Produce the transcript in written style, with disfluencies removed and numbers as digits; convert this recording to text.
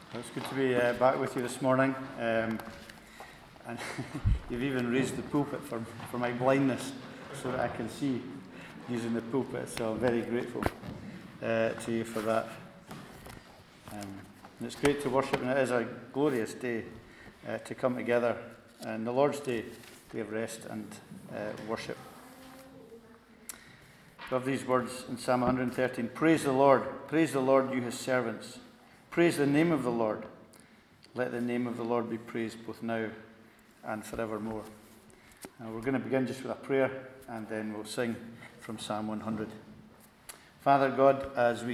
It's good to be back with you this morning. And you've even raised the pulpit for my blindness so that I can see using the pulpit. So I'm very grateful to you for that. And it's great to worship, and it is a glorious day to come together. And the Lord's Day, we have rest and worship. We have these words in Psalm 113. Praise the Lord, you his servants. Praise the name of the Lord. Let the name of the Lord be praised both now and forevermore. We're going to begin just with a prayer, and then we'll sing from Psalm 100. Father God, as we